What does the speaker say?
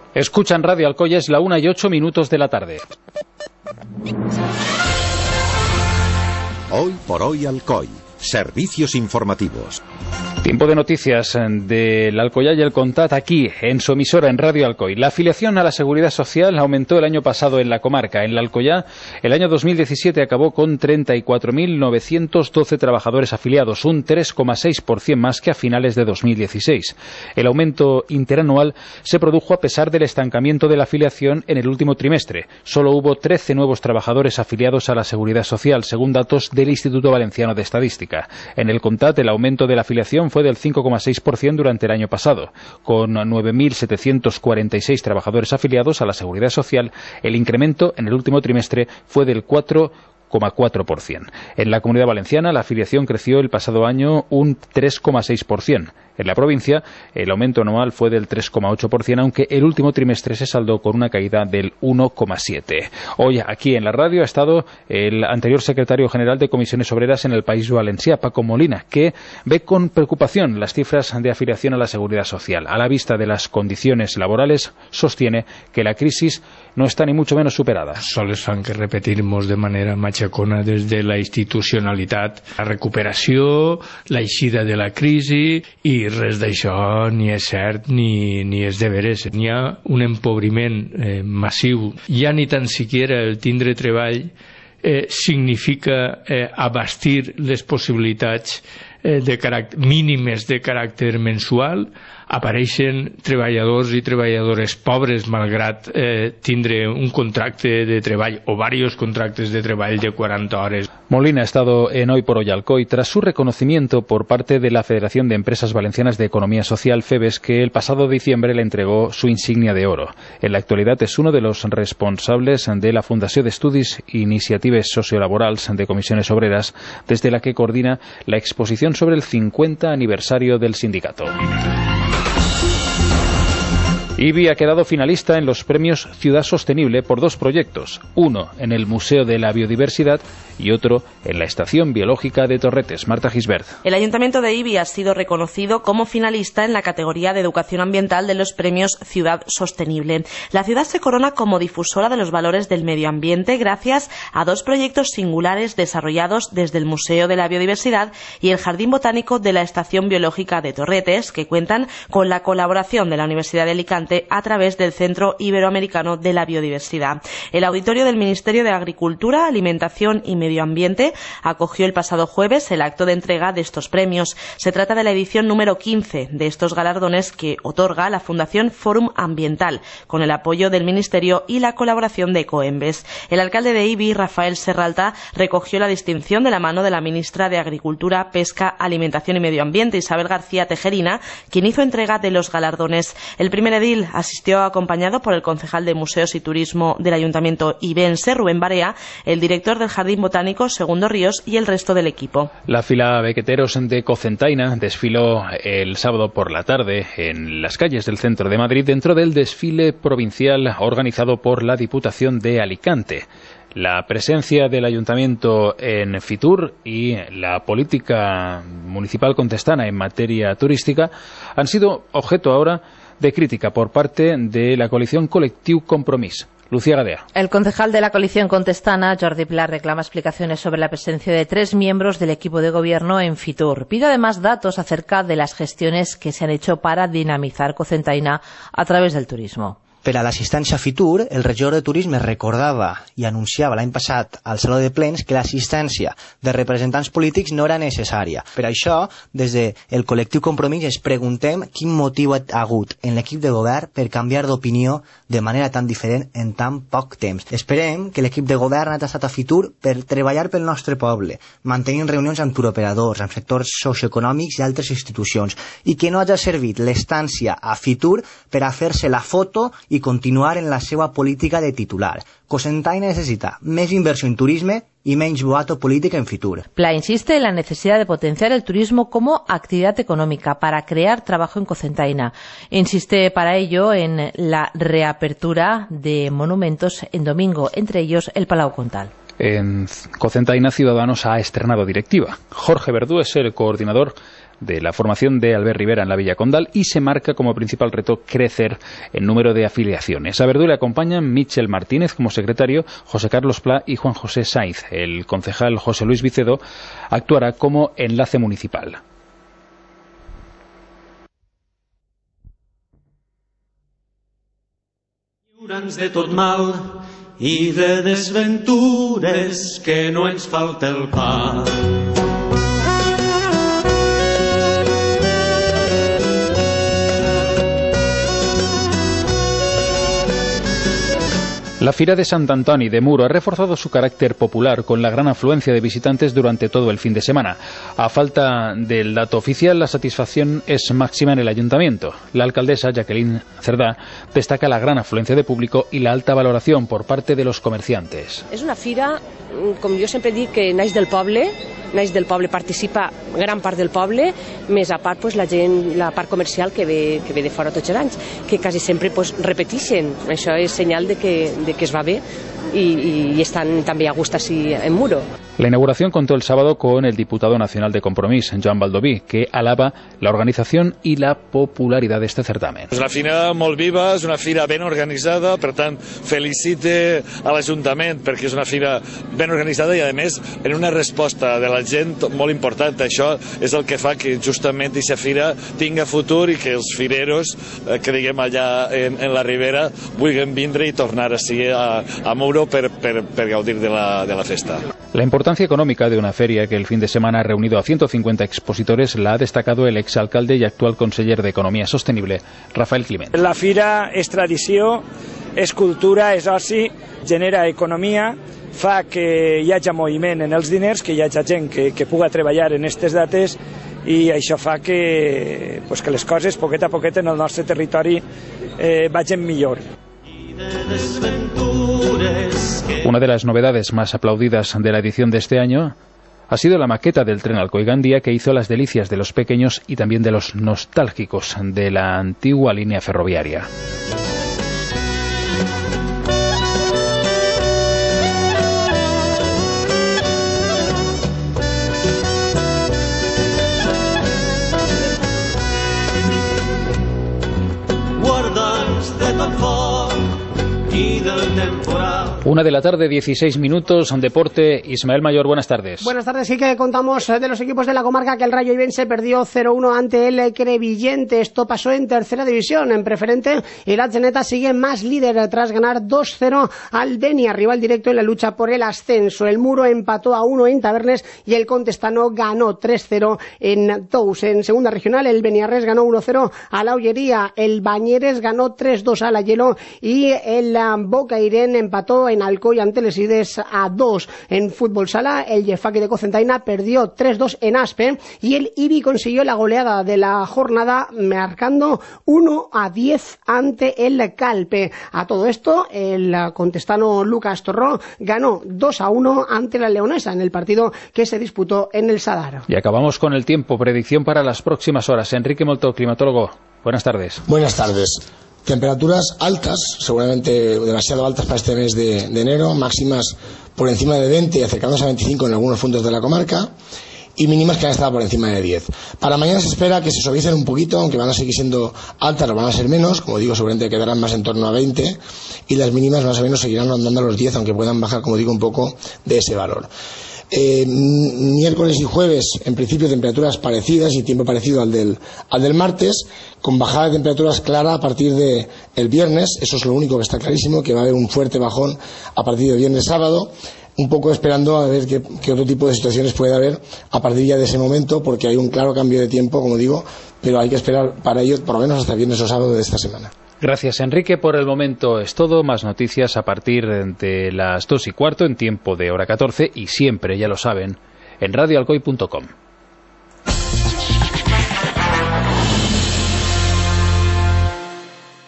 Escuchan Radio Alcoy, es la 1:08 de la tarde. Hoy por hoy Alcoy. Servicios informativos. Tiempo de noticias del Alcoyá y el Contat aquí, en su emisora en Radio Alcoy. La afiliación a la Seguridad Social aumentó el año pasado en la comarca. En el Alcoyá, el año 2017 acabó con 34.912 trabajadores afiliados, un 3,6% más que a finales de 2016. El aumento interanual se produjo a pesar del estancamiento de la afiliación en el último trimestre. Solo hubo 13 nuevos trabajadores afiliados a la Seguridad Social, según datos del Instituto Valenciano de Estadística. En el Contat, el aumento de la afiliación fue del 5,6% durante el año pasado. Con 9.746 trabajadores afiliados a la Seguridad Social, el incremento en el último trimestre fue del 4,4%. En la Comunidad Valenciana, la afiliación creció el pasado año un 3,6%. En la provincia, el aumento anual fue del 3,8%, aunque el último trimestre se saldó con una caída del 1,7%. Hoy, aquí en la radio, ha estado el anterior secretario general de Comisiones Obreras en el País Valencià, Paco Molina, que ve con preocupación las cifras de afiliación a la Seguridad Social. A la vista de las condiciones laborales, sostiene que la crisis no està ni mucho menos superada. Sols fan que repetir-nos de manera matxacona des de la institucionalitat, la recuperació, l'eixida de la crisi, i res d'això ni és cert ni és de veres. N'hi ha un empobriment massiu. Ja ni tan siquiera el tindre treball significa abastir les possibilitats mínimes de caràcter mensual. Apareixen treballadors i treballadores pobres malgrat tindre un contracte de treball o varios contractes de treball de 40 horas. Molina ha estado en Hoy por Hoy Alcoy tras su reconocimiento por parte de la Federación de Empresas Valencianas de Economía Social, FEBES, que el pasado diciembre le entregó su insignia de oro. En la actualidad es uno de los responsables de la Fundació d'Estudis i Iniciatives Sociolaborals de Comisiones Obreras, desde la que coordina la exposición sobre el 50 aniversario del sindicato. IBI ha quedado finalista en los premios Ciudad Sostenible por dos proyectos, uno en el Museo de la Biodiversidad y otro en la Estación Biológica de Torretes. Marta Gisbert. El Ayuntamiento de IBI ha sido reconocido como finalista en la categoría de Educación Ambiental de los premios Ciudad Sostenible. La ciudad se corona como difusora de los valores del medio ambiente gracias a dos proyectos singulares desarrollados desde el Museo de la Biodiversidad y el Jardín Botánico de la Estación Biológica de Torretes, que cuentan con la colaboración de la Universidad de Alicante a través del Centro Iberoamericano de la Biodiversidad. El auditorio del Ministerio de Agricultura, Alimentación y Medio Ambiente acogió el pasado jueves el acto de entrega de estos premios. Se trata de la edición número 15 de estos galardones que otorga la Fundación Fórum Ambiental, con el apoyo del Ministerio y la colaboración de Ecoembes. El alcalde de IBI, Rafael Serralta, recogió la distinción de la mano de la ministra de Agricultura, Pesca, Alimentación y Medio Ambiente, Isabel García Tejerina, quien hizo entrega de los galardones. El primer edil asistió acompañado por el concejal de Museos y Turismo del Ayuntamiento ibense, Rubén Barea, el director del Jardín Botánico, Segundo Ríos, y el resto del equipo. La fila Bequeteros de Cocentaina desfiló el sábado por la tarde en las calles del centro de Madrid dentro del desfile provincial organizado por la Diputación de Alicante. La presencia del Ayuntamiento en Fitur y la política municipal contestana en materia turística han sido objeto ahora de crítica por parte de la coalición Col·lectiu Compromís. Lucía Gadea. El concejal de la coalición contestana, Jordi Pla, reclama explicaciones sobre la presencia de 3 miembros del equipo de gobierno en Fitur. Pide además datos acerca de las gestiones que se han hecho para dinamizar Cocentaina a través del turismo. Per a l'assistència a Fitur, el regidor de Turisme recordava i anunciava l'any passat al Saló de Plens que l'assistència de representants polítics no era necessària. Per això, des del col·lectiu Compromís ens preguntem quin motiu ha hagut en l'equip de govern per canviar d'opinió de manera tan diferent en tan poc temps. Esperem que l'equip de govern ha tastat a Fitur per treballar pel nostre poble, mantenint reunions amb turoperadors, amb sectors socioeconòmics i altres institucions, i que no hagi servit l'estància a Fitur per a fer-se la foto y continuar en la seva política de titular. Cocentaina necesita més inversió en turisme y menos boato política en Fitur. Pla insiste en la necesidad de potenciar el turismo como actividad económica para crear trabajo en Cocentaina. Insiste para ello en la reapertura de monumentos en domingo, entre ellos el Palau Comtal. En Cocentaina, Ciudadanos ha estrenado directiva. Jorge Verdú es el coordinador de la formación de Albert Rivera en la Villa Condal y se marca como principal reto crecer en número de afiliaciones. A Verdú le acompañan Michel Martínez como secretario, José Carlos Pla y Juan José Saiz. El concejal José Luis Vicedo actuará como enlace municipal. De tot mal i de desventures, que no ens falta el pa. La Fira de Sant Antoni de Muro ha reforzado su carácter popular con la gran afluencia de visitantes durante todo el fin de semana. A falta del dato oficial, la satisfacción es máxima en el ayuntamiento. La alcaldesa, Jacqueline Cerdà, destaca la gran afluencia de público y la alta valoración por parte de los comerciantes. És una fira, com jo sempre dic, que naix del poble, participa gran part del poble, més a part pues, la gent, la part comercial que ve de fora tots els anys, que quasi sempre pues, repeteixen. Això és senyal de que es va bé y están también a gusto así en Muro. La inauguración contó el sábado con el diputado nacional de Compromís, Joan Baldoví, que alaba la organización y la popularidad de este certamen. És una fira molt viva, és una fira ben organitzada, per tant, felicite a l'Ajuntament perquè és una fira ben organitzada i, a més, en una resposta de la gent molt important. Això és el que fa que justament aquesta fira tinga futur i que els fireros que diguem allà en la Ribera vulguin vindre i tornar així a Muro per gaudir de la festa. La importancia económica de una feria que el fin de semana ha reunido a 150 expositores la ha destacado el exalcalde y actual conseller de Economía Sostenible, Rafael Climent. La fira és tradició, és cultura, és oci, genera economia, fa que hi hagi moviment en els diners, que hi hagi gent que puga treballar en aquestes dates i això fa que les coses, poquet a poquet, en el nostre territori vagin millor. Una de las novedades más aplaudidas de la edición de este año ha sido la maqueta del tren Alcoy-Gandía, que hizo las delicias de los pequeños y también de los nostálgicos de la antigua línea ferroviaria. Una de la tarde, 16 minutos, deporte. Ismael Mayor, buenas tardes. Buenas tardes, sí que contamos de los equipos de la comarca que el Rayo Ibense perdió 0-1 ante el Crevillente. Esto pasó en tercera división, en preferente, y la Atzeneta sigue más líder tras ganar 2-0 al Denia, rival directo en la lucha por el ascenso. El Muro empató a 1 en Tabernes y el Contestano ganó 3-0 en Tous. En segunda regional, el Beniarres ganó 1-0 a la Ollería, el Bañeres ganó 3-2 a la Hielo y el Bocairén empató en Alcoy ante Lesides a 2. En fútbol sala, el Jefaki de Cocentaina perdió 3-2 en Aspe y el Ibi consiguió la goleada de la jornada marcando 1-10 ante el Calpe. A todo esto, el contestano Lucas Torró ganó 2-1 ante la Leonesa en el partido que se disputó en el Sadar. Y acabamos con el tiempo. Predicción para las próximas horas. Enrique Molto, climatólogo. Buenas tardes. Buenas tardes. Temperaturas altas, seguramente demasiado altas para este mes de enero, máximas por encima de 20 y acercándose a 25 en algunos puntos de la comarca, y mínimas que han estado por encima de 10. Para mañana se espera que se suavicen un poquito, aunque van a seguir siendo altas, van a ser menos, como digo, seguramente quedarán más en torno a 20, y las mínimas más o menos seguirán andando a los 10, aunque puedan bajar, como digo, un poco de ese valor. Miércoles y jueves, en principio, temperaturas parecidas y tiempo parecido al del martes, con bajada de temperaturas clara a partir de el viernes. Eso es lo único que está clarísimo, que va a haber un fuerte bajón a partir de viernes sábado, un poco esperando a ver qué otro tipo de situaciones puede haber a partir ya de ese momento, porque hay un claro cambio de tiempo, como digo, pero hay que esperar para ello por lo menos hasta viernes o sábado de esta semana. Gracias, Enrique. Por el momento es todo. Más noticias a partir de las 2:15 en tiempo de hora 14 y siempre, ya lo saben, en radioalcoy.com.